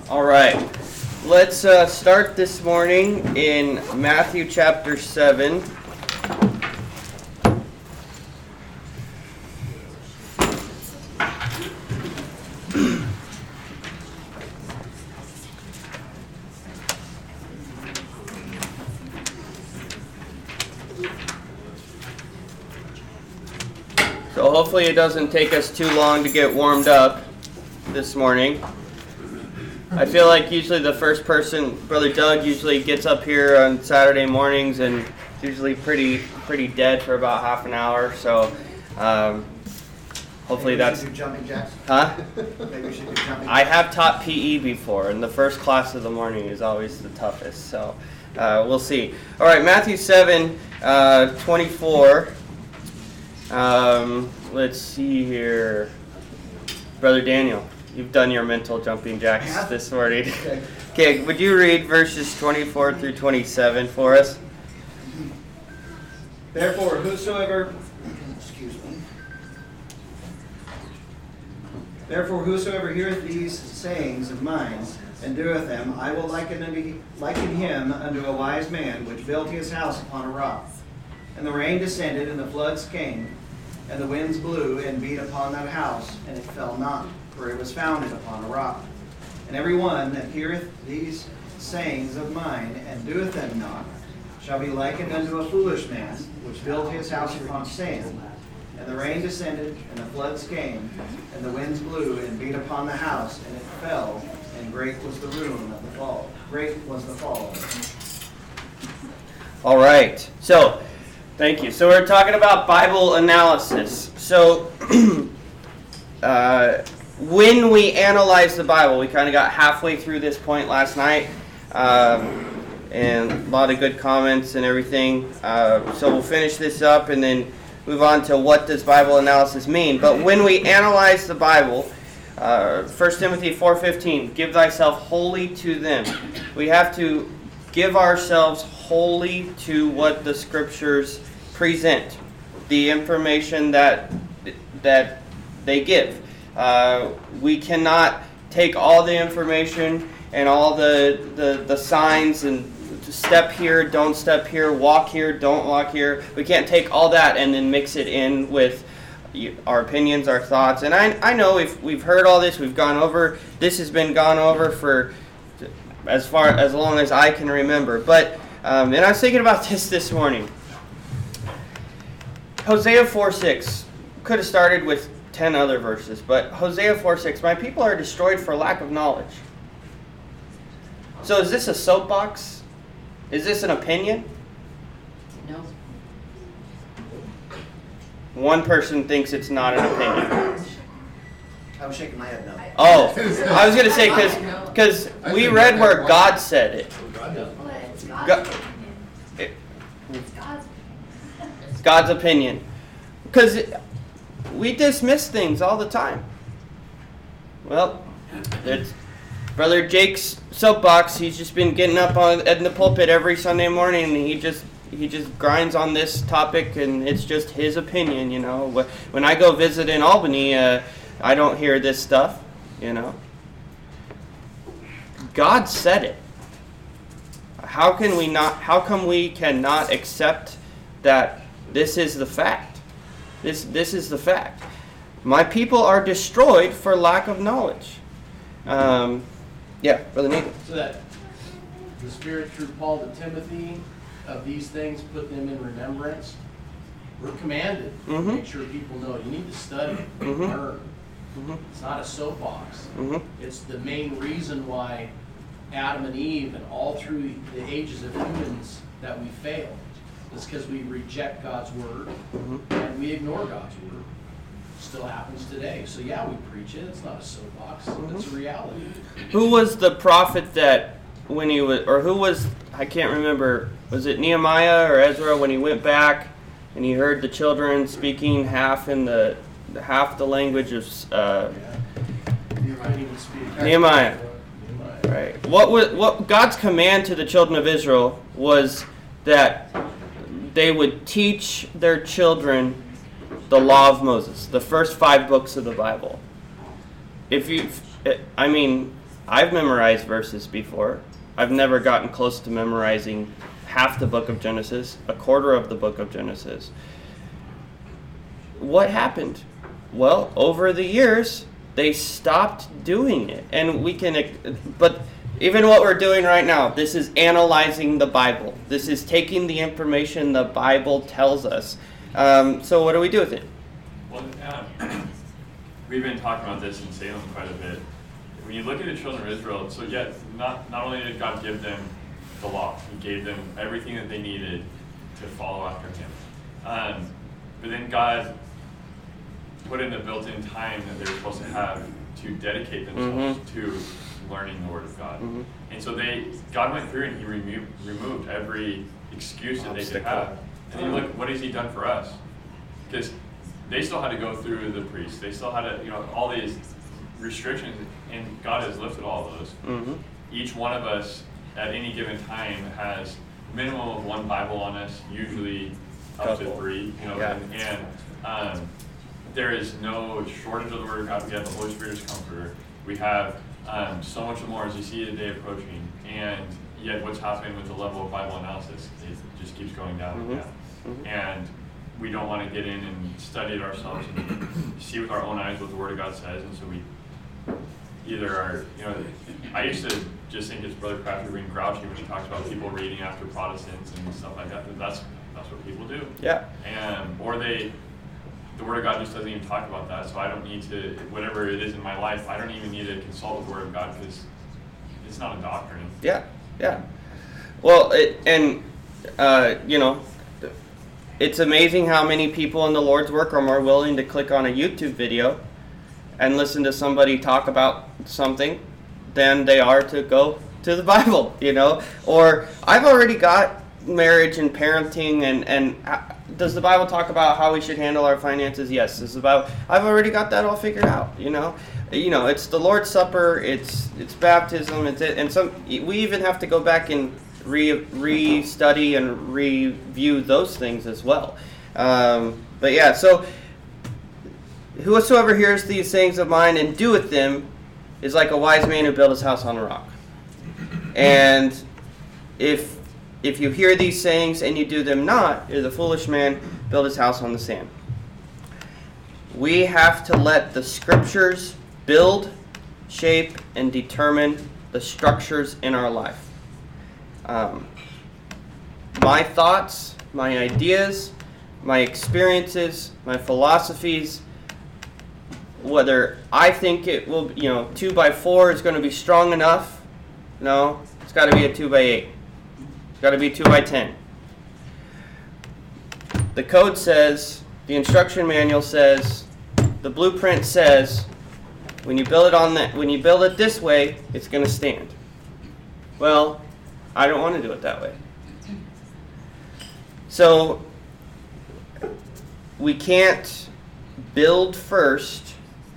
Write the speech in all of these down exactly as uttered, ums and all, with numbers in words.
All right, let's uh, start this morning in Matthew chapter seven. So hopefully it doesn't take us too long to get warmed up this morning. I feel like usually the first person, Brother Doug, usually gets up here on Saturday mornings and is usually pretty pretty dead for about half an hour. So um, hopefully Maybe we that's... should do jumping jacks? Huh? Maybe we should do jumping I jacks. have taught P E before, and the first class of the morning is always the toughest. So uh, we'll see. All right, Matthew seven, uh, twenty-four. Um, let's see here. Brother Daniel, you've done your mental jumping jacks Yeah. this morning. Okay. Okay, would you read verses twenty-four through twenty-seven for us? Therefore, whosoever, excuse me. Therefore, whosoever heareth these sayings of mine and doeth them, I will liken unto liken him unto a wise man which built his house upon a rock. And the rain descended, and the floods came, and the winds blew and beat upon that house, and it fell not, for it was founded upon a rock. And every one that heareth these sayings of mine and doeth them not shall be likened unto a foolish man which built his house upon sand. And the rain descended, and the floods came, and the winds blew and beat upon the house, and it fell, and great was the ruin of the fall. Great was the fall. All right. So, thank you. So we're talking about Bible analysis. So, uh, when we analyze the Bible, we kind of got halfway through this point last night, um, and a lot of good comments and everything. Uh, so we'll finish this up and then move on to what does Bible analysis mean. But when we analyze the Bible, uh, First Timothy four fifteen, give thyself wholly to them. We have to give ourselves wholly to what the Scriptures present, the information that that they give. Uh, we cannot take all the information and all the, the, the signs and step here, don't step here, walk here, don't walk here. We can't take all that and then mix it in with our opinions, our thoughts. And I I know if we've heard all this, we've gone over, this has been gone over for as far as long as I can remember. But um, and I was thinking about this this morning. Hosea four six could have started with ten other verses, but Hosea four six, my people are destroyed for lack of knowledge. So is this a soapbox? Is this an opinion? No. One person thinks it's not an opinion. I was shaking my head no. Oh, I was going to say, because we read where God said it. Well, it's God's God- opinion. it It's God's opinion. it's God's opinion. Because we dismiss things all the time. Well, it's Brother Jake's soapbox. He's just been getting up on in the pulpit every Sunday morning, and he just he just grinds on this topic, and it's just his opinion, you know. When I go visit in Albany, uh, I don't hear this stuff, you know. God said it. How can we not? How come we cannot accept that this is the fact? This this is the fact. My people are destroyed for lack of knowledge. Um, yeah, Brother Nathan. So that the Spirit through Paul to Timothy of these things, put them in remembrance. We're commanded Mhm. to make sure people know you need to study, Mhm. learn. Mhm. It's not a soapbox. Mhm. It's the main reason why Adam and Eve and all through the ages of humans that we fail. It's because we reject God's word Mhm. and we ignore God's word. Still happens today. So yeah, we preach it. It's not a soapbox. It's a reality. Who was the prophet that when he was, or who was, I can't remember, was it Nehemiah or Ezra when he went back and he heard the children speaking half in the, half the language of uh, You can't even speak. Nehemiah. Right. What was what God's command to the children of Israel was that they would teach their children the law of Moses, the first five books of the Bible. If you, I mean, I've memorized verses before. I've never gotten close to memorizing half the book of Genesis, a quarter of the book of Genesis. What happened? Well, over the years, they stopped doing it. And we can, but even what we're doing right now, this is analyzing the Bible. This is taking the information the Bible tells us. Um, so what do we do with it? Well, um, we've been talking about this in Salem quite a bit. When you look at the children of Israel, so yet not, not only did God give them the law, he gave them everything that they needed to follow after him. Um, but then God put in the built-in time that they were supposed to have to dedicate themselves mm-hmm. to learning the Word of God. Mm-hmm. And so they, God went through and he removed, removed every excuse that Obstacle. they could have. And then look, what has he done for us? Because they still had to go through the priest. They still had to, you know, all these restrictions, and God has lifted all those. Mm-hmm. Each one of us at any given time has minimum of one Bible on us, usually up Couple. to three, you know, yeah. and, and um, there is no shortage of the Word of God. We have the Holy Spirit as comforter. We have um, so much more as you see the day approaching, and yet what's happening with the level of Bible analysis, it just keeps going down mm-hmm. and down. Mm-hmm. And we don't want to get in and study it ourselves and see with our own eyes what the Word of God says, and so we either are, you know, I used to just think it's Brother Crafty being grouchy when he talks about people reading after Protestants and stuff like that, but that's that's what people do. Yeah. And, or they, the Word of God just doesn't even talk about that, so I don't need to, whatever it is in my life, I don't even need to consult the Word of God because it's not a doctrine. Yeah, yeah. Well, it, and, uh, you know, it's amazing how many people in the Lord's work are more willing to click on a YouTube video and listen to somebody talk about something than they are to go to the Bible, you know? Or I've already got marriage and parenting and, and does the Bible talk about how we should handle our finances? Yes. It's about, I've already got that all figured out, you know? You know, it's the Lord's Supper, it's it's baptism, it's it, and some we even have to go back and re re-study and review those things as well. Um, but yeah, so whosoever hears these sayings of mine and doeth them is like a wise man who built his house on a rock. And if if you hear these sayings and you do them not, you're the foolish man built his house on the sand. We have to let the scriptures build, shape, and determine the structures in our life. Um, my thoughts, my ideas, my experiences, my philosophies, whether I think it will, you know, two by four is going to be strong enough. No, it's got to be a two by eight. It's got to be two by ten. The code says, the instruction manual says, the blueprint says, when you build it on that, when you build it this way, it's going to stand. Well, I don't want to do it that way. So we can't build first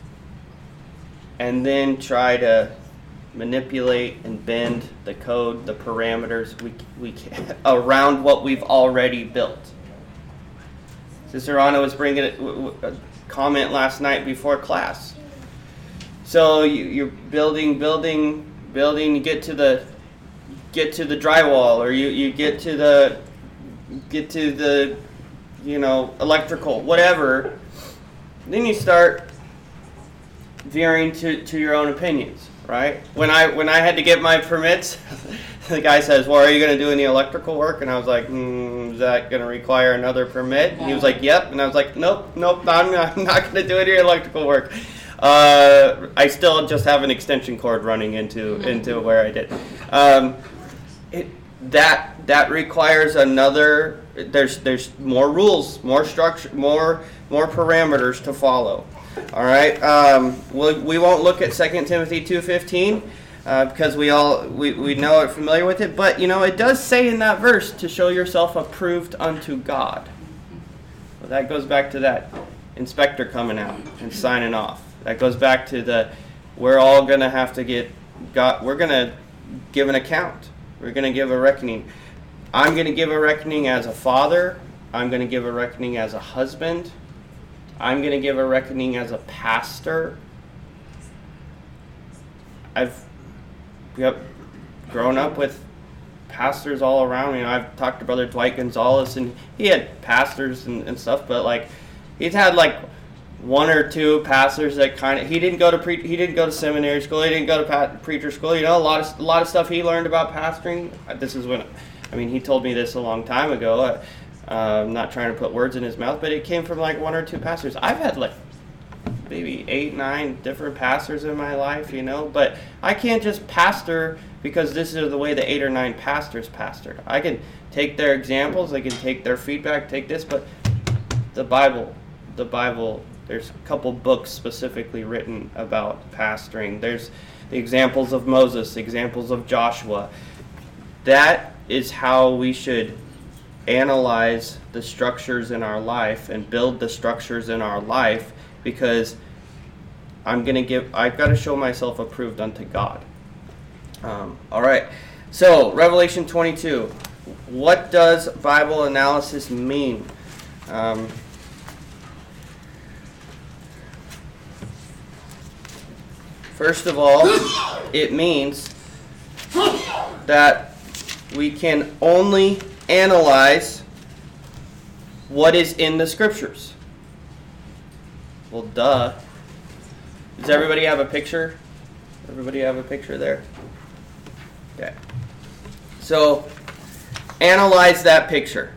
and then try to manipulate and bend the code, the parameters we we can, around what we've already built. Sister Anna was bringing a comment last night before class. So you, you're building, building, building. You get to the get to the drywall, or you, you get to the get to the you know electrical, whatever. Then you start veering to, to your own opinions, right? When I when I had to get my permits, the guy says, "Well, are you going to do any electrical work?" And I was like, mm, "Is that going to require another permit?" And he was like, "Yep." And I was like, "Nope, nope, I'm not, I'm not going to do any electrical work." Uh, I still just have an extension cord running into into where I did. Um, it, that that requires another. There's there's more rules, more structure, more more parameters to follow. All right. Um, we'll, we won't look at Second Timothy two fifteen uh, because we all we, we know it, familiar with it. But you know it does say in that verse to show yourself approved unto God. Well, that goes back to that inspector coming out and signing off. That goes back to the, we're all going to have to get, God, we're going to give an account. We're going to give a reckoning. I'm going to give a reckoning as a father. I'm going to give a reckoning as a husband. I'm going to give a reckoning as a pastor. I've yep, grown up with pastors all around me. You know, I've talked to Brother Dwight Gonzalez, and he had pastors and, and stuff, but like he's had like one or two pastors that kind of he didn't go to pre he didn't go to seminary school, he didn't go to pa- preacher school. You know, a lot of a lot of stuff he learned about pastoring. This is when, I mean, he told me this a long time ago. Uh, I'm not trying to put words in his mouth, but it came from like one or two pastors. I've had like maybe eight, nine different pastors in my life, you know, but I can't just pastor because this is the way the eight or nine pastors pastored. I can take their examples, I can take their feedback, take this, but the Bible, the Bible, there's a couple books specifically written about pastoring. There's the examples of Moses, the examples of Joshua. That is how we should analyze the structures in our life and build the structures in our life, because I'm going to give, I've got to show myself approved unto God. Um, all right. So, Revelation twenty-two. What does Bible analysis mean? Um, first of all, it means that we can only analyze what is in the Scriptures. Well, duh. Does everybody have a picture? Everybody have a picture there? Okay. So, analyze that picture.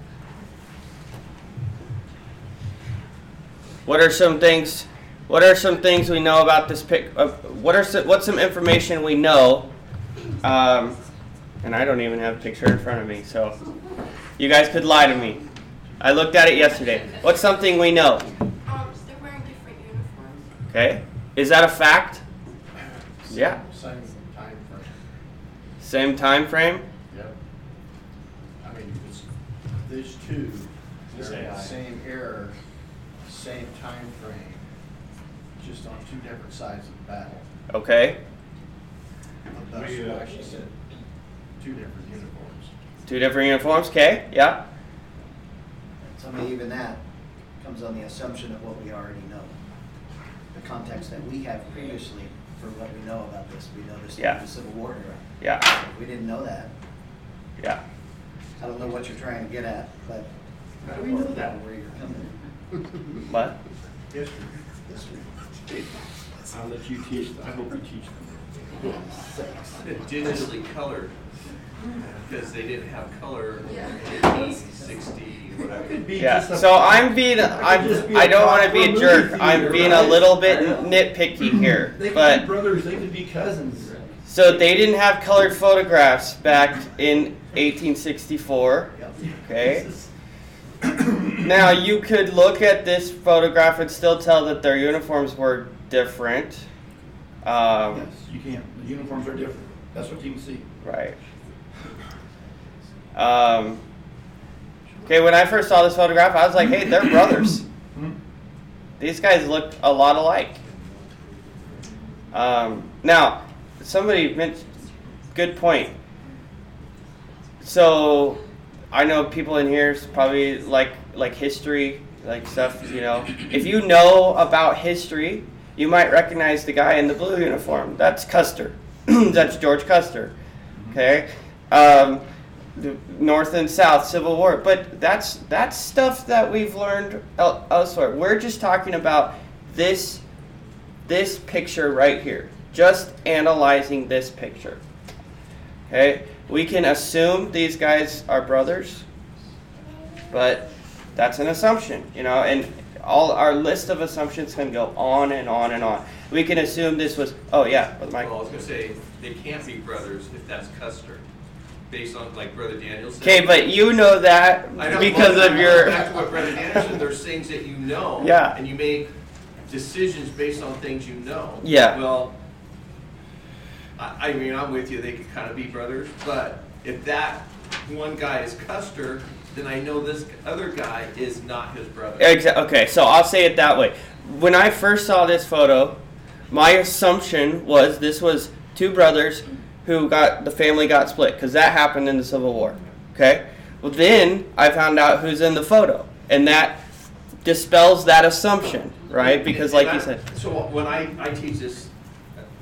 What are some things? What are some things we know about this pic? Uh, what are some, what's some information we know? Um, and I don't even have a picture in front of me, so you guys could lie to me. I looked at it yesterday. What's something we know? Um, they're wearing different uniforms. Okay. Is that a fact? Yeah. Same time frame. Same time frame? Yep. I mean, it's, these two, they're in the same era, same time frame, just on two different sides of the battle. Okay. That's why she said two different uniforms. Two different uniforms? Okay. Yeah. So I mean, even that comes on the assumption of what we already know. The context that we have previously for what we know about this. We know this Yeah. is the Civil War era. Yeah. We didn't know that. Yeah. I don't know what you're trying to get at, but How do we know that? where you're coming What? History. history. I'll let you teach, I hope you teach them. Digitally colored, because they didn't have color Yeah. in eighteen sixty, whatever. Yeah. So I'm being I'm I don't want to be a jerk. I'm being a little bit nitpicky here, They could be but brothers, they could be cousins. so they didn't have colored photographs back in eighteen sixty-four. Okay. Now you could look at this photograph and still tell that their uniforms were different. Um, Yes, you can. The uniforms are different. That's what you can see. Right. Um, okay, when I first saw this photograph, I was like, hey, they're brothers. Hmm? These guys look a lot alike. Um, now, somebody mentioned, good point. So, I know people in here probably like like history, like stuff, you know. If you know about history, you might recognize the guy in the blue uniform. That's Custer. That's George Custer. Okay? Um, the North and South Civil War. But that's that's stuff that we've learned el- elsewhere. We're just talking about this this picture right here. Just analyzing this picture. Okay? We can assume these guys are brothers, but that's an assumption, you know, and all our list of assumptions can go on and on and on. We can assume this was, oh yeah, but Mike. Well, I was gonna say, they can't be brothers if that's Custer, based on, like Brother Daniel said. Okay, but you know that I know, because well, of your. Back to what Brother Daniel said, there's things that you know. Yeah. And you make decisions based on things you know. Yeah. Well, I, I mean, I'm with you, they could kind of be brothers, but if that one guy is Custer, then I know this other guy is not his brother. Exa- okay, so I'll say it that way. When I first saw this photo, my assumption was this was two brothers who got, the family got split, because that happened in the Civil War. Okay? Well, then I found out who's in the photo, and that dispels that assumption, right? Because, like you And said. I- So when I, I teach this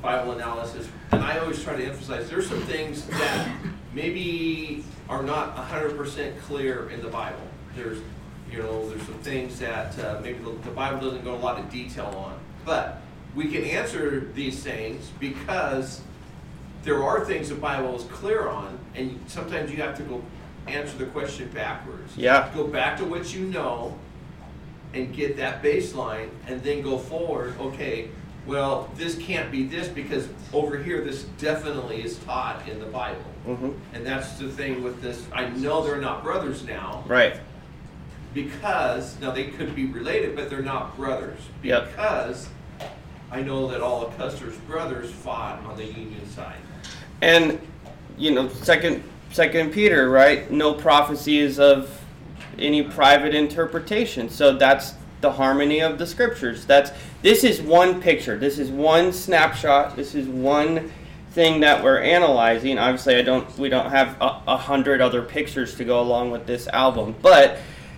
Bible analysis, and I always try to emphasize there's some things that maybe are not one hundred percent clear in the Bible. There's, you know, there's some things that uh, maybe the, the Bible doesn't go a lot of detail on. But we can answer these things because there are things the Bible is clear on, and sometimes you have to go answer the question backwards. Yeah. Go back to what you know and get that baseline, and then go forward. Okay, well, this can't be this because over here this definitely is taught in the Bible. Mm-hmm. And that's the thing with this. I know they're not brothers now. Right. Because, now they could be related, but they're not brothers. Yep. Because I know that all of Custer's brothers fought on the Union side. And, you know, second, second Peter, right? No prophecy is of any private interpretation. So that's the harmony of the scriptures. That's, this is one picture. This is one snapshot. This is one thing that we're analyzing. Obviously, I don't, we don't have a, a hundred other pictures to go along with this album. But,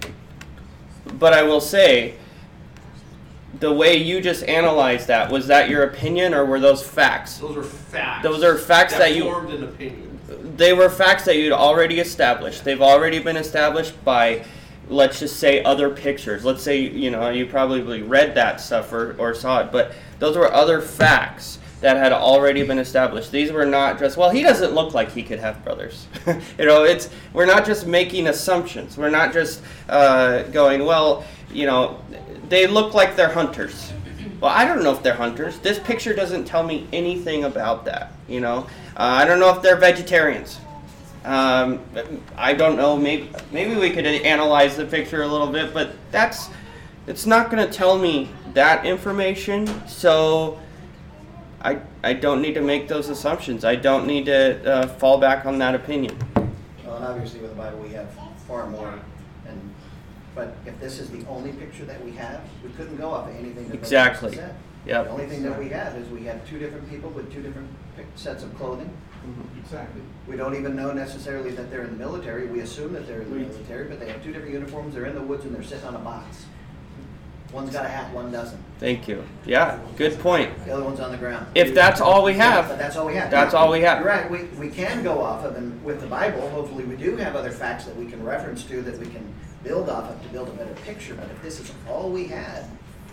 but I will say, the way you just analyzed that, was that your opinion or were those facts? Those are facts. Those are facts that, that you formed an opinion. They were facts that you'd already established. They've already been established by, let's just say, other pictures. Let's say, you know, you probably read that stuff or, or saw it, but those were other facts that had already been established. These were not just, well, he doesn't look like he could have brothers. you know, it's, we're not just making assumptions. We're not just uh, going, well, you know, they look like they're hunters. Well, I don't know if they're hunters. This picture doesn't tell me anything about that, you know. Uh, I don't know if they're vegetarians. Um, I don't know. Maybe maybe we could analyze the picture a little bit, but that's it's not going to tell me that information. So I I don't need to make those assumptions. I don't need to uh, fall back on that opinion. Well, and obviously with the Bible we have far more. And but if this is the only picture that we have, we couldn't go off of anything that Exactly. Brother said. Yep. The only thing that we have is we have two different people with two different pic- sets of clothing. Exactly. We don't even know necessarily that they're in the military. We assume that they're in the We- military, but they have two different uniforms. They're in the woods and they're sitting on a box. One's got a hat, one doesn't. Thank you. Yeah, good point. The other one's on the ground. If that's all we But have, that's all we have. that's all we have. You're right. We, we can go off of, and with the Bible, hopefully we do have other facts that we can reference to that we can build off of to build a better picture. But if this is all we had,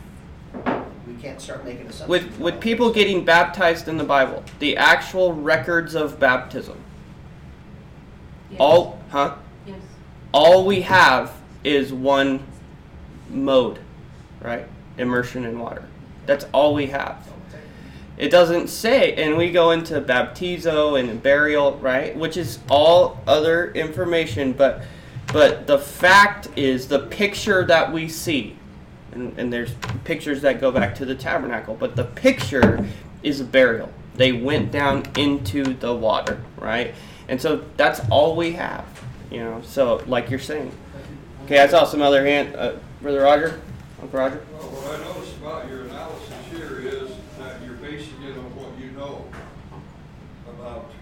we can't start making assumptions. with with people getting baptized in the Bible, the actual records of baptism, Yes. all, huh? Yes. All we have is one mode, right? Immersion in water. That's all we have. It doesn't say, and we go into baptizo and burial, right? Which is all other information, but but the fact is the picture that we see, and, and there's pictures that go back to the tabernacle, but the picture is a burial. They went down into the water, right? And so that's all we have, you know. So like you're saying. Okay, I saw some other hand, uh, Brother Roger, Uncle Roger. Well, what I noticed about your analysis here is that you're basing it on what you know about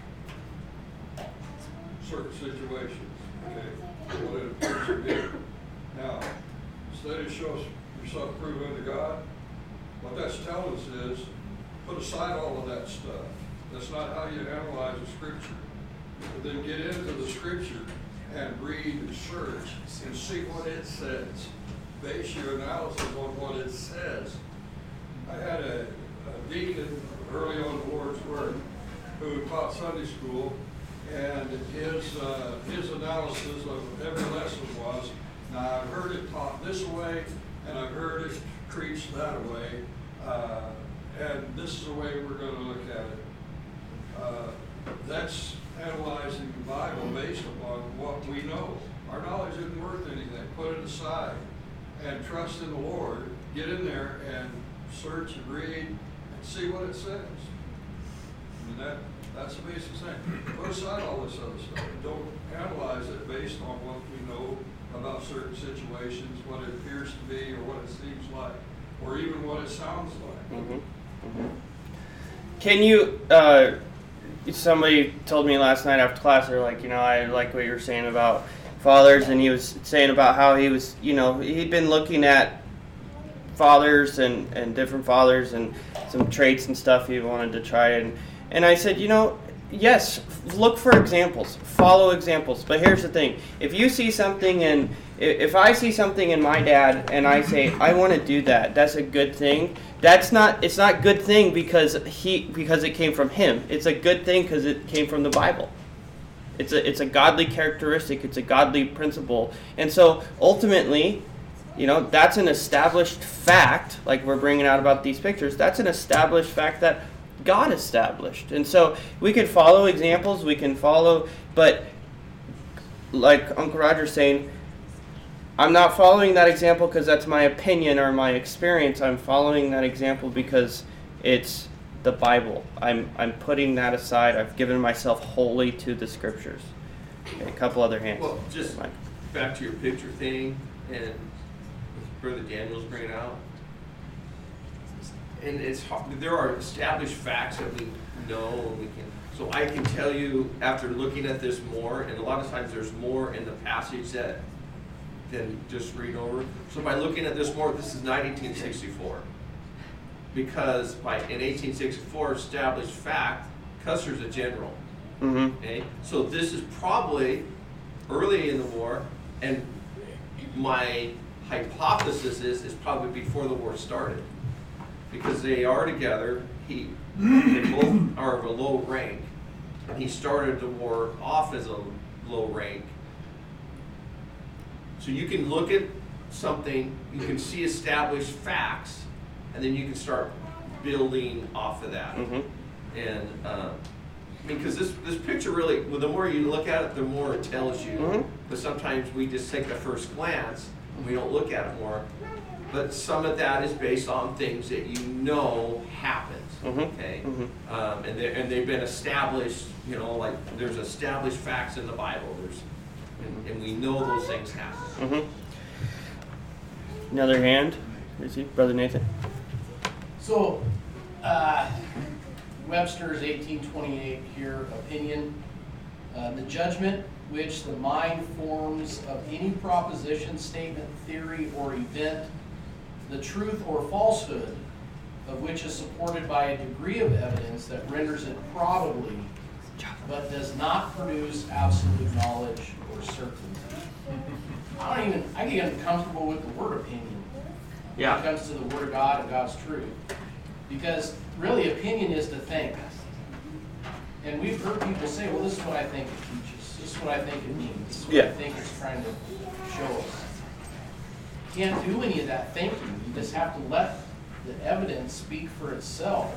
certain situations, okay, what it appears to be. Now, instead of show yourself prove unto God, what that's telling us is, put aside all of that stuff. That's not how you analyze the scripture. But then get into the scripture and read and search and see what it says. Base your analysis on what it says. I had a, a deacon early on the Lord's Word who taught Sunday school, and his uh, his analysis of every lesson was, now I've heard it taught this way, and I've heard it preached that way, uh, and this is the way we're going to look at it. Uh, that's analyzing the Bible based upon what we know. Our knowledge isn't worth anything. Put it aside and trust in the Lord. Get in there and search and read and see what it says. I mean, that, that's the basic thing. Put aside all this other stuff. Don't analyze it based on what we know about certain situations, what it appears to be or what it seems like, or even what it sounds like. Mm-hmm. Mm-hmm. Can you, uh, somebody told me last night after class, they're like, you know, I like what you were saying about fathers, and he was saying about how he was, you know, he'd been looking at fathers and, and different fathers and some traits and stuff he wanted to try. And, and I said, you know, yes, look for examples, follow examples. But here's the thing. If you see something in, if I see something in my dad and I say, I want to do that, that's a good thing. That's not, it's not good thing because he, because it came from him. It's a good thing because it came from the Bible. It's a, it's a godly characteristic. It's a godly principle. And so ultimately, you know, that's an established fact, like we're bringing out about these pictures. That's an established fact that God established. And so we can follow examples, we can follow, but like Uncle Roger's saying, I'm not following that example because that's my opinion or my experience. I'm following that example because it's the Bible. I'm I'm putting that aside. I've given myself wholly to the Scriptures. Okay, a couple other hands. Well, just Mike. back to your picture thing, and Brother Daniel's bringing out, and it's hard, there are established facts that we know, and we can. So I can tell you after looking at this more, and a lot of times there's more in the passage that than just read over. So by looking at this more, this is not eighteen sixty-four. Because by in eighteen sixty-four established fact, Custer's a general. Mm-hmm. Okay, so this is probably early in the war, and my hypothesis is is probably before the war started, because they are together. He they both are of a low rank, and he started the war off as a low rank. So you can look at something, you can see established facts, and then you can start building off of that. Mm-hmm. And uh, I mean, because this this picture really, well, the more you look at it, the more it tells you. Mm-hmm. But sometimes we just take the first glance and we don't look at it more. But some of that is based on things that you know happened. Mm-hmm. Okay, Mm-hmm. um, and they and they've been established. You know, like there's established facts in the Bible. There's and, and we know those things happen. Mm-hmm. Another hand. Is he Brother Nathan? So, uh, Webster's eighteen twenty-eight here, opinion. Uh, the judgment which the mind forms of any proposition, statement, theory, or event, the truth or falsehood of which is supported by a degree of evidence that renders it probably, but does not produce absolute knowledge or certainty. I don't even, I get uncomfortable with the word opinion. Yeah. When it comes to the Word of God and God's truth. Because really opinion is to think. And we've heard people say, well, this is what I think it teaches. This is what I think it means. This is what Yeah. I think it's trying to show us. You can't do any of that thinking. You just have to let the evidence speak for itself.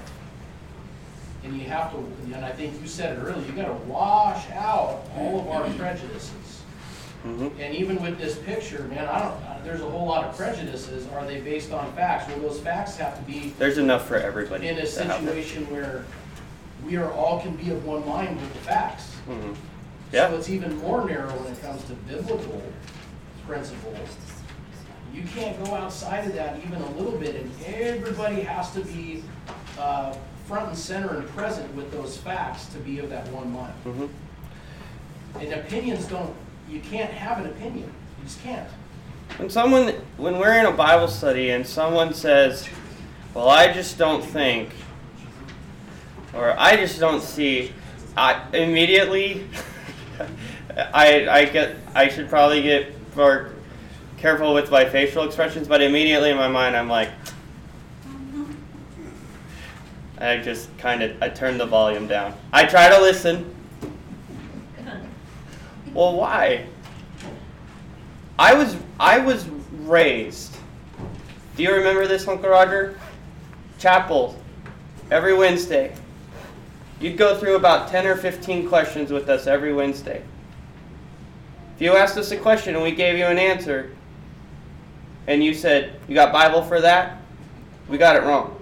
And you have to, and I think you said it earlier, you got to wash out all of our prejudices. Mm-hmm. And even with this picture, man, I don't, there's a whole lot of prejudices. Are they based on facts? Well, those facts have to be There's enough for everybody. in a to have it. situation where we are all can be of one mind with the facts. Mhm. Yeah. So it's even more narrow when it comes to biblical principles. You can't go outside of that even a little bit, and everybody has to be uh, front and center and present with those facts to be of that one mind. Mhm. And opinions don't, you can't have an opinion. You just can't. When someone, when we're in a Bible study and someone says, well, I just don't think, or I just don't see, I immediately, I I get, I should probably get more careful with my facial expressions, but immediately in my mind I'm like, I just kind of, I turn the volume down. I try to listen. Well, why? I was I was raised. Do you remember this, Uncle Roger? Chapel, every Wednesday. You'd go through about ten or fifteen questions with us every Wednesday. If you asked us a question and we gave you an answer, and you said, you got Bible for that? We got it wrong.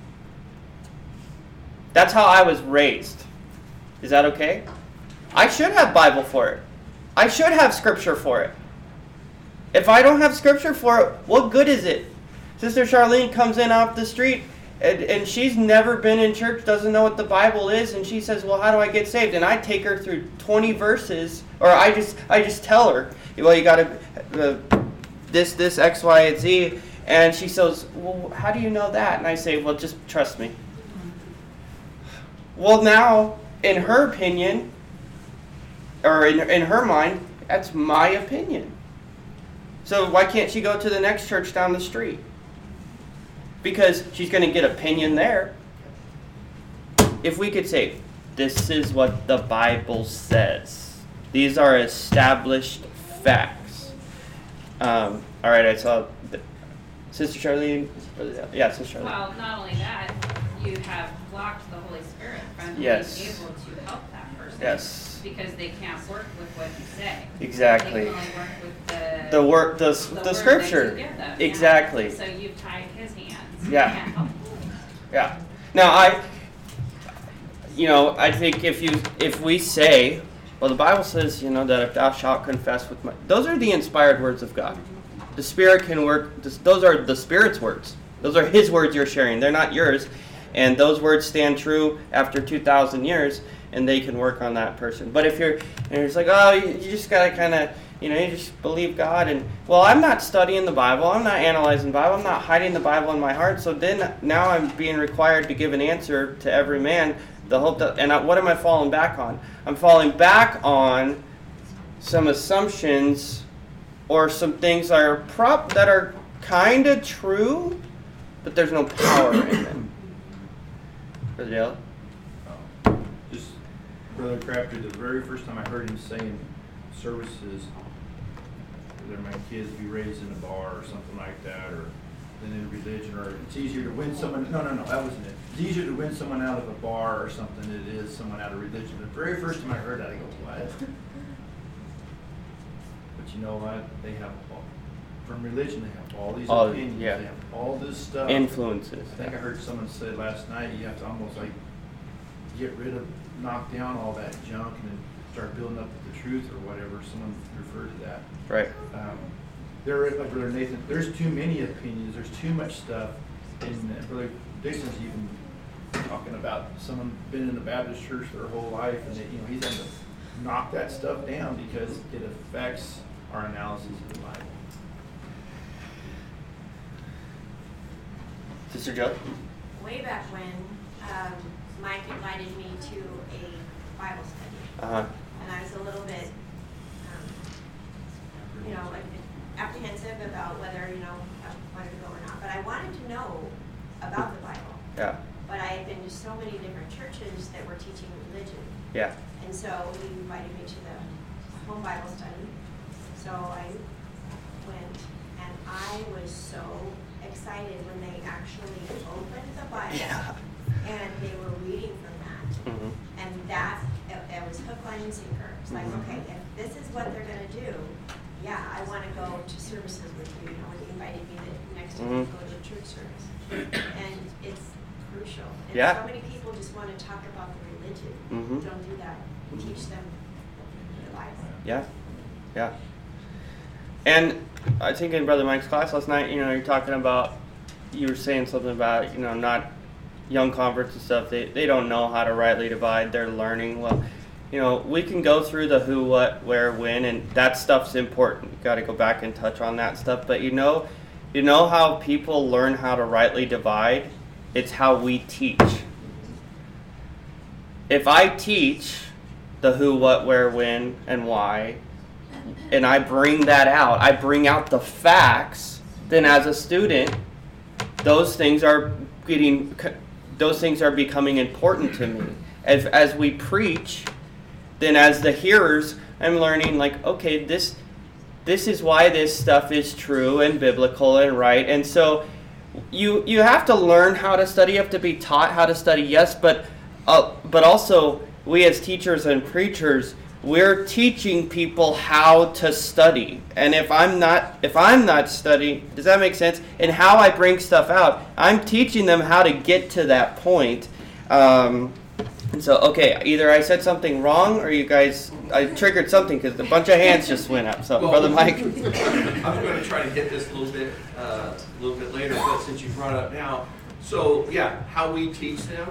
That's how I was raised. Is that okay? I should have Bible for it. I should have Scripture for it. If I don't have Scripture for it, what good is it? Sister Charlene comes in off the street, and, and she's never been in church, doesn't know what the Bible is, and she says, well, how do I get saved? And I take her through twenty verses, or I just I just tell her, well, you got to, uh, this, this, X, Y, and Z, And she says, well, how do you know that? And I say, well, just trust me. Well, now, in her opinion, or in, in her mind, that's my opinion. So why can't she go to the next church down the street? Because she's going to get opinion there. If we could say, this is what the Bible says. These are established facts. Um, all right, I saw the, Sister Charlene. Yeah, Sister Charlene. Well, not only that, you have blocked the Holy Spirit from Yes. being able to help that person. Yes. Because they can't work with what you say. Exactly. They can only work with the The work, the, the, the word scripture. that you give them. Exactly. Yeah. So you've tied his hands. Yeah. You can't help him. Yeah. Now I, you know, I think if you if we say, well, the Bible says, you know, that if thou shalt confess with my, those are the inspired words of God. The Spirit can work. Those are the Spirit's words. Those are His words you're sharing. They're not yours, and those words stand true after two thousand years, and they can work on that person. But if you're, and it's like, oh, you, you just gotta kind of, you know, you just believe God, and well, I'm not studying the Bible. I'm not analyzing the Bible. I'm not hiding the Bible in my heart. So then now I'm being required to give an answer to every man. The hope that, and I, what am I falling back on? I'm falling back on some assumptions or some things that are prop that are kind of true, but there's no power in them. Brother Dale? Oh, just Brother Crabtree, the very first time I heard him say in services, whether my kids be raised in a bar or something like that, or than in religion, or it's easier to win someone. No, no, no, that wasn't it. It's easier to win someone out of a bar or something than it is someone out of religion. The very first time I heard that, I go, what? But you know what? They have all, from religion, they have all these Oh, opinions. yeah. They have all this stuff. Influences. I think I heard someone say last night, you have to almost like get rid of, knock down all that junk and then start building up with the truth or whatever. Someone referred to that. Right. Um, there, like Brother Nathan, there's too many opinions. There's too much stuff. And uh, Brother Dixon's even talking about someone been in the Baptist church their whole life, and they, you know, he's having to knock that stuff down because it affects our analysis of the Bible. Sister Joe? Way back when, um, Mike invited me to a Bible study, Uh-huh. and I was a little bit, um, you know, like apprehensive about whether, you know, I wanted to go or not. But I wanted to know about the Bible. Yeah. But I had been to so many different churches that were teaching religion. Yeah. And so he invited me to the home Bible study. So I went, and I was so excited when they actually opened the Bible. Yeah. And they were reading from that. Mm-hmm. And that, it, it was hook, line, and sinker. It's like, Mhm. okay, if this is what they're gonna do, yeah, I wanna go to services with you, you know, when you invited me the next time Mhm. to go to church service. And it's crucial. And Yeah. so many people just wanna talk about the religion. Mhm. Don't do that. Teach them the Bible. Yeah. Yeah. And I think in Brother Mike's class last night, you know, you're talking about, you were saying something about, you know, not young converts and stuff, they, they don't know how to rightly divide, they're learning. Well, you know, we can go through the who, what, where, when, and that stuff's important. You got to go back and touch on that stuff. But you know, you know how people learn how to rightly divide? It's how we teach. If I teach the who, what, where, when, and why, and I bring that out, I bring out the facts, then as a student, those things are getting, those things are becoming important to me. As, as we preach, then as the hearers, I'm learning like, okay, this, this is why this stuff is true and biblical and right. And so you, you have to learn how to study. You have to be taught how to study, yes, but, uh, but also we as teachers and preachers, we're teaching people how to study. And if I'm not if I'm not studying, does that make sense? And how I bring stuff out, I'm teaching them how to get to that point. Um, and so, okay, either I said something wrong or you guys, I triggered something because a bunch of hands just went up. So, Well, Brother Mike. I was going to try to hit this a little bit, uh, a little bit later, but since you brought it up now, so yeah, how we teach them.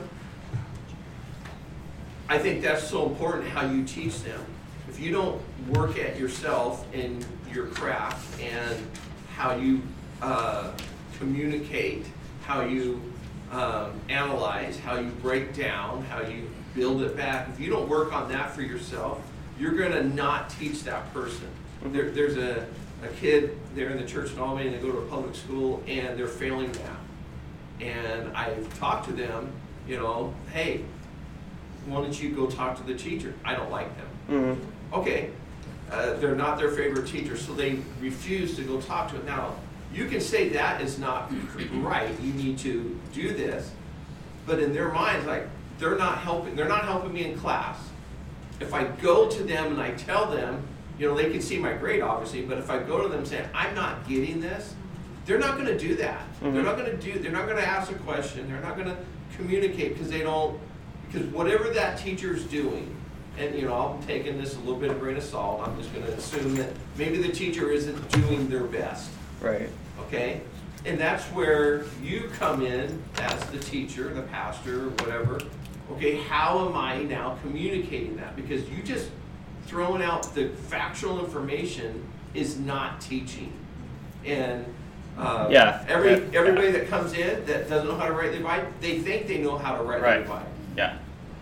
I think that's so important, how you teach them. If you don't work at yourself in your craft and how you uh, communicate, how you um, analyze, how you break down, how you build it back. If you don't work on that for yourself, you're going to not teach that person. There, there's a, a kid there in the church in Albany, and they go to a public school, and they're failing math. And I've talked to them, you know, hey, why don't you go talk to the teacher? I don't like them. Mm-hmm. Okay, uh, they're not their favorite teacher, so they refuse to go talk to it. Now, you can say that is not right. You need to do this, but in their minds, like they're not helping. They're not helping me in class. If I go to them and I tell them, you know, they can see my grade obviously, but if I go to them saying I'm not getting this, they're not going to do that. Mm-hmm. They're not going to do. They're not going to ask a question. They're not going to communicate because they don't. Because whatever that teacher's doing, and you know, I'm taking this a little bit of grain of salt. I'm just going to assume that maybe the teacher isn't doing their best. Right. Okay? And that's where you come in as the teacher, the pastor, whatever. Okay, how am I now communicating that? Because you just throwing out the factual information is not teaching. And uh, yeah, every yeah, everybody yeah. that comes in that doesn't know how to rightly divide, they think they know how to rightly right. divide. Yeah.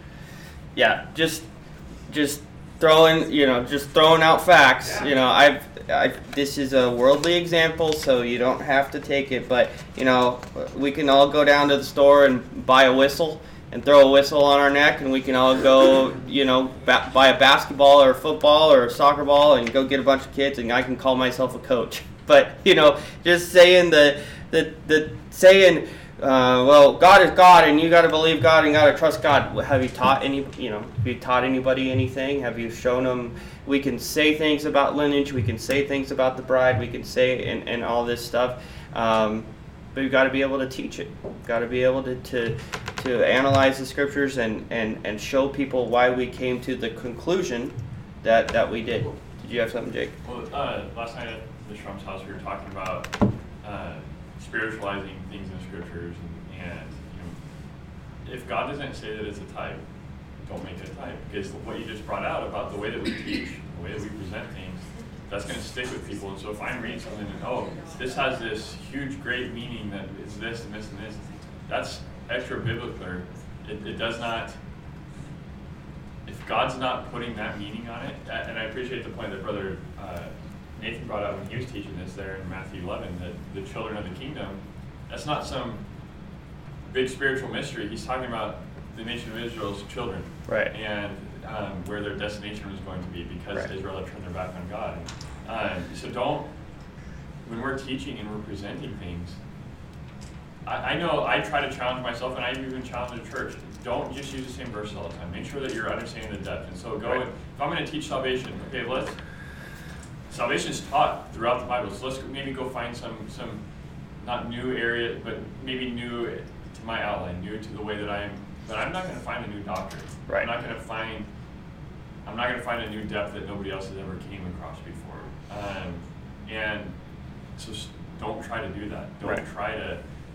Yeah, just just throwing, you know, just throwing out facts. Yeah. You know, I've I, this is a worldly example, so you don't have to take it. But you know, we can all go down to the store and buy a whistle and throw a whistle on our neck, and we can all go, you know, ba- buy a basketball or a football or a soccer ball and go get a bunch of kids, and I can call myself a coach. But you know, just saying the the the saying. Uh, well, God is God, and you got to believe God and got to trust God. Have you taught any, you know, have you taught anybody anything? Have you shown them? We can say things about lineage. We can say things about the bride. We can say and, and all this stuff. Um, but you've got to be able to teach it. You've got to be able to, to to analyze the scriptures and, and, and show people why we came to the conclusion that, that we did. Did you have something, Jake? Well, uh, last night at the Schrump's house, we were talking about uh, spiritualizing things in the scriptures, and, and you know, if God doesn't say that it's a type, don't make it a type. Because what you just brought out about the way that we teach, the way that we present things, that's going to stick with people. And so if I'm reading something and, oh, this has this huge, great meaning that it's this and this and this, that's extra biblical. It, it does not, if God's not putting that meaning on it, and I appreciate the point that Brother uh, Nathan brought out when he was teaching this there in Matthew eleven, that the children of the kingdom, that's not some big spiritual mystery. He's talking about the nation of Israel's children. Right. And um, where their destination was going to be because right. Israel had turned their back on God. Um, so don't, when we're teaching and we're presenting things, I, I know I try to challenge myself, and I even challenge the church. Don't just use the same verses all the time. Make sure that you're understanding the depth. And so go, right. and, if I'm going to teach salvation, okay, let's, salvation is taught throughout the Bible, so let's maybe go find some, some not new area, but maybe new to my outline, new to the way that I am. But I'm not going to find a new doctrine. Right. I'm not going to find. I'm not going to find a new depth that nobody else has ever came across before. Um, and so don't try to do that. Don't right. try to.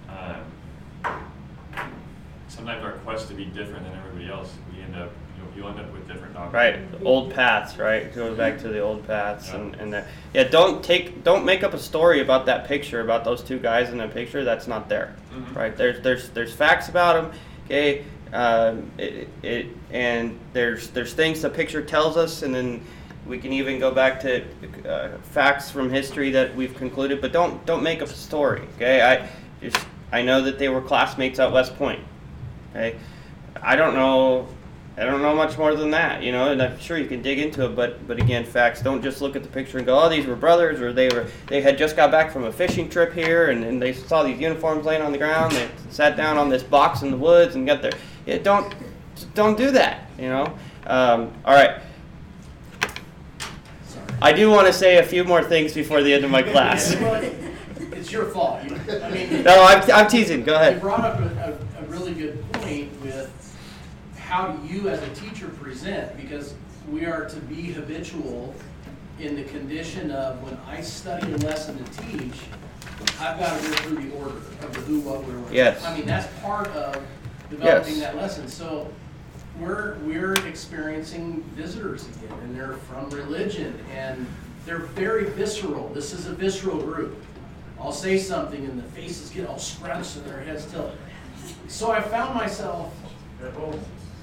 Um, sometimes our quest to be different than everybody else, we end up. You'll end up with different doctrines. Right, the old paths, right? It goes back to the old paths, yeah. and and that. Yeah, don't take, don't make up a story about that picture, about those two guys in the picture. That's not there, mm-hmm. right? There's there's there's facts about them, okay? Um, it, it and there's there's things the picture tells us, and then we can even go back to uh, facts from history that we've concluded. But don't don't make up a story, okay? I just I know that they were classmates at West Point, okay? I don't know. I don't know much more than that, you know, and I'm sure you can dig into it, but but again, facts. Don't just look at the picture and go, oh, these were brothers, or they were they had just got back from a fishing trip here, and, and they saw these uniforms laying on the ground. They sat down on this box in the woods and got their. Yeah, don't don't do that, you know. Um, all right. Sorry. I do want to say a few more things before the end of my class. It's your fault. You, I mean, no, I'm I'm teasing. Go ahead. You brought up a, a, a really good point with. How do you as a teacher present? Because we are to be habitual in the condition of when I study a lesson to teach, I've got to go through the order of the who, what, where, when. Yes. I mean, that's part of developing yes. that lesson. So we're we're experiencing visitors again, and they're from religion, and they're very visceral. This is a visceral group. I'll say something and the faces get all scrunched and their heads tilted. So I found myself, oh,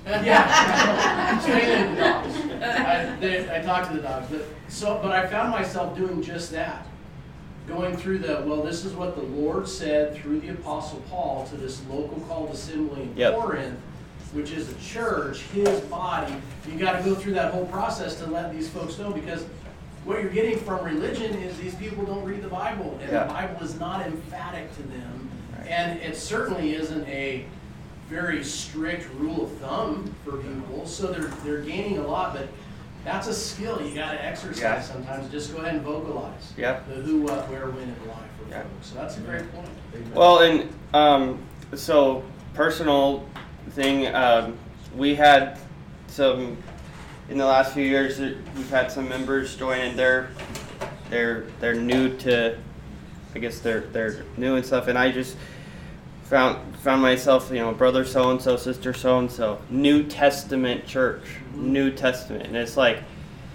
yeah, training the dogs. I, they, I talked to the dogs, but so, but I found myself doing just that, going through the, well, this is what the Lord said through the Apostle Paul to this local called assembly in Yep. Corinth, which is a church, his body. You got to go through that whole process to let these folks know, because what you're getting from religion is these people don't read the Bible, and Yeah. the Bible is not emphatic to them, Right. and it certainly isn't a very strict rule of thumb for people. So they're they're gaining a lot, but that's a skill you got to exercise Yeah. sometimes. Just go ahead and vocalize Yeah. the who, what, where, when, and why for Yeah. folks. So that's a great point. Well, and um, so personal thing, um, we had some in the last few years. We've had some members join, and they're they're they're new to, I guess they're they're new and stuff. And I just found found myself, you know, brother so and so, sister so and so, New Testament church, New Testament, and it's like,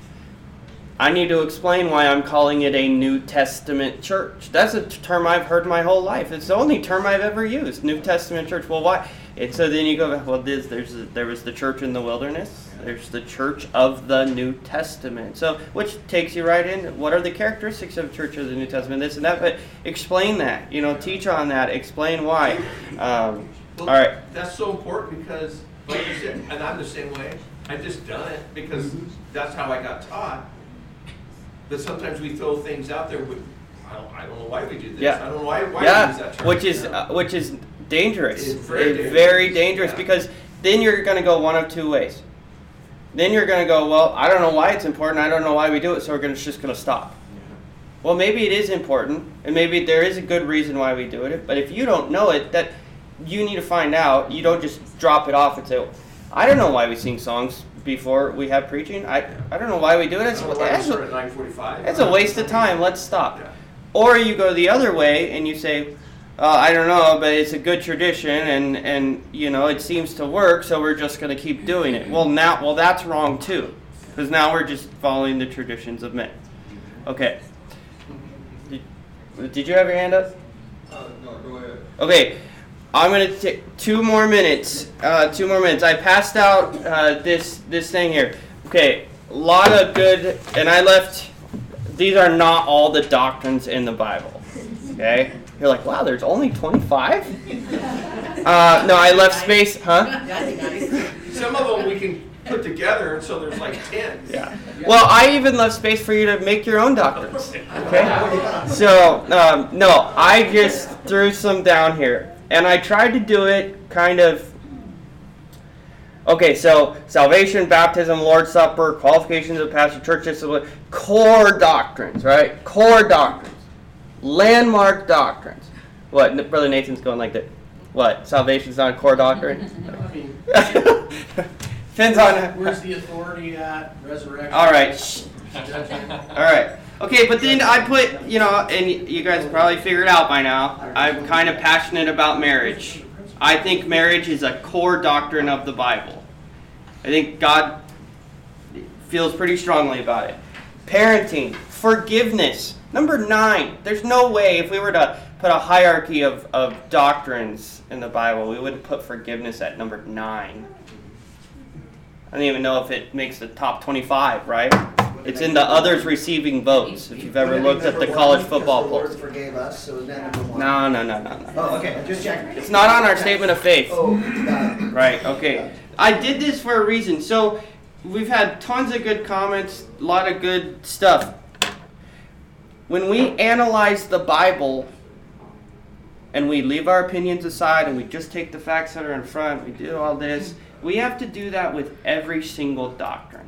I need to explain why I'm calling it a New Testament church. That's a term I've heard my whole life. It's the only term I've ever used, New Testament church. Well, why? And so then you go, well, there's, there's a, there was the church in the wilderness. There's the church of the New Testament. So, which takes you right in. What are the characteristics of church of the New Testament? This and that. But explain that. You know, teach on that. Explain why. Um, Well, all right. That's so important because, like you said, and I'm the same way. I just done it because that's how I got taught. But sometimes we throw things out there with, I don't, I don't know why we do this. Yeah. I don't know why, why we use Yeah, that term. which is you know? uh, which is dangerous. It's very It's dangerous. very dangerous Yeah. because then you're going to go one of two ways. Then you're going to go, well, I don't know why it's important. I don't know why we do it, so we're gonna, just going to stop. Well, maybe it is important, and maybe there is a good reason why we do it. But if you don't know it, that you need to find out. You don't just drop it off and say, I don't know why we sing songs before we have preaching. I I don't know why we do it. I It's, don't know why we it's, start at nine forty-five. it's a waste of time. Let's stop. Yeah. Or you go the other way and you say, uh, I don't know, but it's a good tradition, and, and you know it seems to work, so we're just going to keep doing it. Well, now, well, that's wrong too, because now we're just following the traditions of men. Okay. Did, did you have your hand up? Uh, no, go ahead. Okay. I'm going to take two more minutes. Uh, two more minutes. I passed out uh, this this thing here. Okay. A lot of good, and I left. These are not all the doctrines in the Bible. Okay. You're like, wow, there's only twenty-five? Uh, no, I left space, huh? Some of them we can put together, and so there's like ten. Yeah. Well, I even left space for you to make your own doctrines. Okay. So, um, no, I just threw some down here, and I tried to do it kind of. Okay, so salvation, baptism, Lord's Supper, qualifications of pastor, church discipline, core doctrines, right? Core doctrines. Landmark doctrines. What? Brother Nathan's going like that. What? Salvation's not a core doctrine? I mean, Depends on. where's the authority at? Resurrection. All right. Shh. Judgment. All right. Okay, but then I put, you know, and you guys probably figured out by now, I'm kind of passionate about marriage. I think marriage is a core doctrine of the Bible. I think God feels pretty strongly about it. Parenting, forgiveness. Number nine. There's no way if we were to put a hierarchy of, of doctrines in the Bible, we wouldn't put forgiveness at number nine. I don't even know if it makes the top twenty-five, right? It's in the others receiving votes, if you've ever Would it be looked at the number college one because football the Lord polls. forgave us, so is that number one? No, no, no, no, no. Oh, okay, just checking. It's not on our statement of faith. Oh, got it. Right, okay. I did this for a reason. So, we've had tons of good comments, a lot of good stuff. When we analyze the Bible and we leave our opinions aside and we just take the facts that are in front, we do all this, we have to do that with every single doctrine.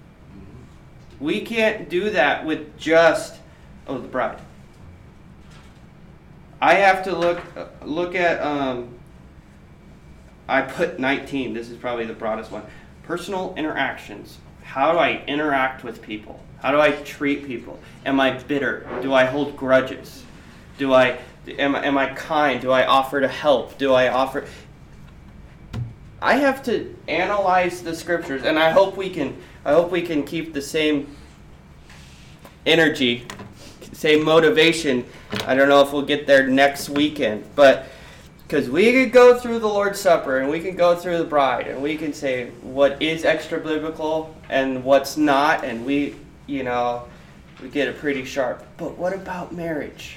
We can't do that with just, oh, the bride. I have to look look at, um, I put nineteen, this is probably the broadest one. Personal interactions. How do I interact with people? How do I treat people? Am I bitter? Do I hold grudges? Do I, am, am I kind? Do I offer to help? Do I offer... I have to analyze the scriptures, and I hope we can, I hope we can keep the same energy say motivation. I don't know if we'll get there next weekend, but because we could go through the Lord's Supper and we can go through the bride and we can say what is extra biblical and what's not, and we, you know, we get it pretty sharp. But what about marriage?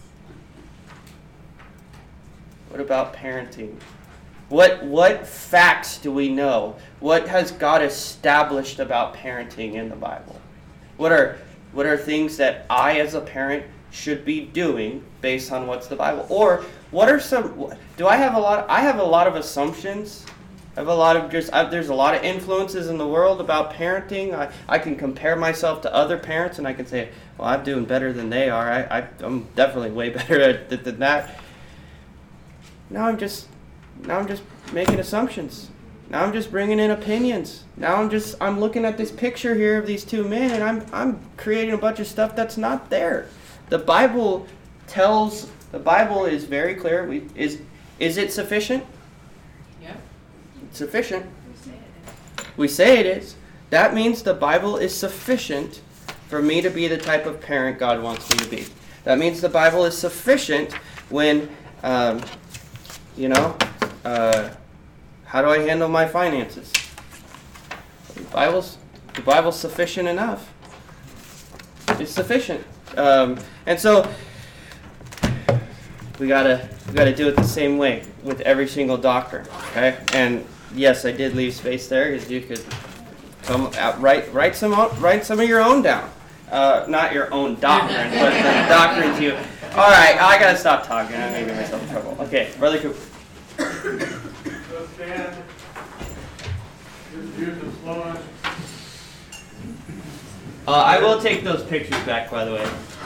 What about parenting? What what facts do we know? What has God established about parenting in the Bible? What are what are things that I as a parent should be doing based on what's the Bible? Or what are some, do I have a lot, I have a lot of assumptions. I have a lot of just, I, there's a lot of influences in the world about parenting. I, I can compare myself to other parents and I can say, well, I'm doing better than they are. I, I, I'm definitely way better at it than that. Now I'm just, now I'm just making assumptions. Now I'm just bringing in opinions. Now I'm just, I'm looking at this picture here of these two men and I'm, I'm creating a bunch of stuff that's not there. The Bible tells, the Bible is very clear. We, is, is it sufficient? Yeah. It's sufficient. We say it is. That means the Bible is sufficient for me to be the type of parent God wants me to be. That means the Bible is sufficient when, um, you know, uh, how do I handle my finances? The Bible's, the Bible's sufficient enough. It's sufficient. Um, and so we gotta we gotta do it the same way with every single doctrine, okay? And yes, I did leave space there because you could come out, write write some write some of your own down, uh, not your own doctrine, but the doctrines you. All right, I gotta stop talking. I'm gonna get myself in trouble. Okay, Brother Cooper. Just stand. Just use the slowness. Uh, I will take those pictures back, by the way.